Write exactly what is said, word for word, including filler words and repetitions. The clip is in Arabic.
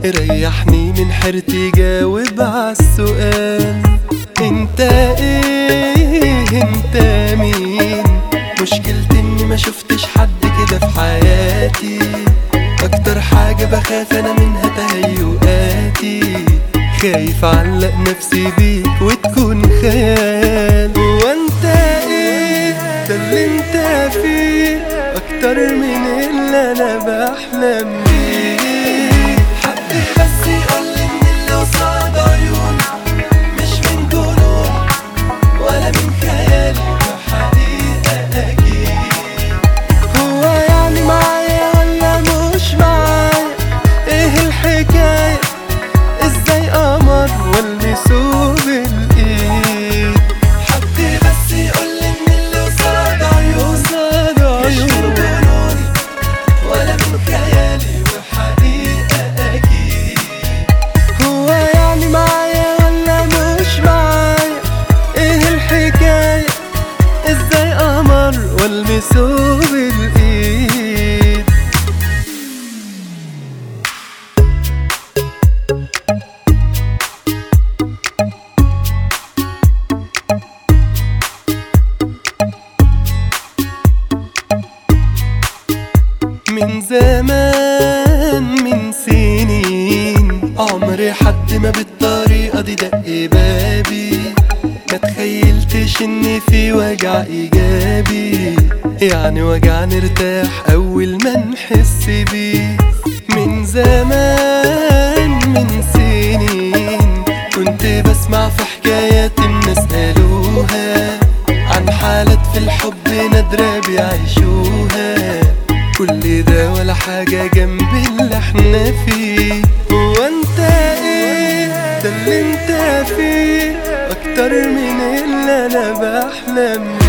ريحني من حيرتي، جاوب عالسؤال. انت ايه؟ انت مين؟ مشكلتي اني ما شفتش حد كده في حياتي. اكتر حاجة بخاف انا منها تهيؤاتي، خايف اعلق نفسي بيك وتكون خيال. وانت ايه ده اللي انت فيه؟ اكتر من اللي انا بحلم بيه. حد بس يقولي ان اللي قصاد عيوني مش من جنون ولا من خيالي، وحقيقة اكيد. هو يعني معايا ولا مش معايا؟ ايه الحكاية؟ ازاي قمر والمسه بالايد؟ حد بس يقولي ان اللي قصاد عيوني مش من جنوني ولا من خيالي، وحقيقة اكيد. هو يعني معايا ولا مش معايا؟ ايه الحكاية؟ ازاي قمر والمسه بالايد؟ من زمان من سنين عمري حد ما بالطريقة دي دق بابي. ما تخيلتش ان في وجع ايجابي، يعني وجع نرتاح اول ما نحس بيه. من زمان من سنين كنت بسمع في حكايات الناس قالوها عن حالات في الحب نادرة بيعيشوها. كل ده ولا حاجة جنب اللي احنا فيه. هو انت ايه ده اللي انت فيه؟ اكتر من اللي انا بحلم